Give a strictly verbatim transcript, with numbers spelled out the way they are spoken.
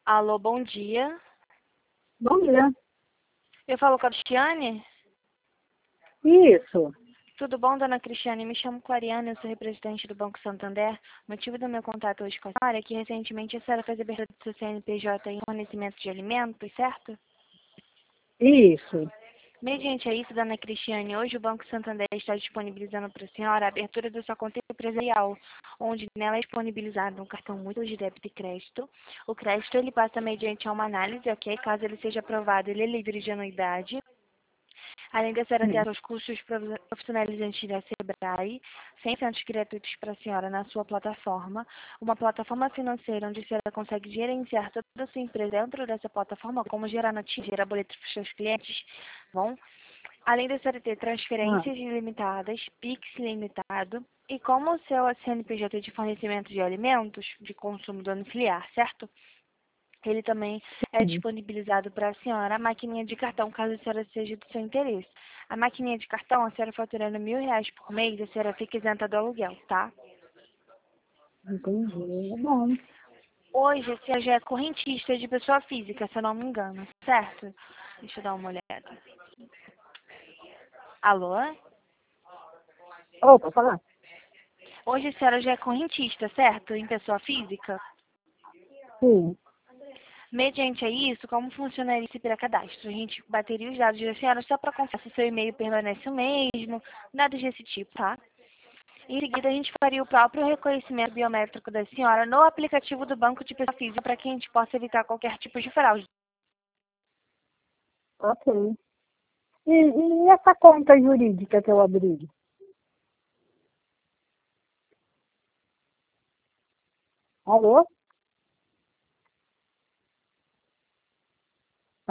Alô, bom dia. Bom dia. Eu falo com a Cristiane? Isso. Tudo bom, dona Cristiane? Me chamo Clariana, eu sou representante do Banco Santander. O motivo do meu contato hoje com a senhora é que recentemente a senhora fez a abertura do seu C N P J em fornecimento de alimentos, certo? Isso. Mediante a isso, dona Cristiane, hoje o Banco Santander está disponibilizando para a senhora a abertura da sua conta empresarial, onde nela é disponibilizado um cartão múltiplo de débito e crédito. O crédito ele passa mediante uma análise, ok? Caso ele seja aprovado, ele é livre de anuidade. Além da senhora ter Hum. os cursos profissionalizantes da Sebrae, cem por cento gratuitos para a senhora na sua plataforma, uma plataforma financeira onde a senhora consegue gerenciar toda a sua empresa dentro dessa plataforma, como gerar notícias, gerar boletos para os seus clientes, bom? Além da senhora ter Ah, transferências ilimitadas, Pix ilimitado, e como o seu C N P J é de fornecimento de alimentos, de consumo domiciliar, certo? Ele também é sim. disponibilizado para a senhora a maquininha de cartão, caso a senhora seja do seu interesse. A maquininha de cartão, a senhora faturando mil reais por mês, a senhora fica isenta do aluguel, tá? Entendi. É bom. Hoje, a senhora já é correntista de pessoa física, se eu não me engano, certo? Deixa eu dar uma olhada. Alô? Opa, falar. Hoje a senhora já é correntista, certo? Em pessoa física? Sim. Mediante a isso, como funcionaria esse pré-cadastro? A gente bateria os dados da senhora só para confirmar se o seu e-mail permanece o mesmo, nada desse tipo, tá? Em seguida, a gente faria o próprio reconhecimento biométrico da senhora no aplicativo do banco de pessoa física para que a gente possa evitar qualquer tipo de fraude. Ok. E, e essa conta jurídica que eu abri? Alô?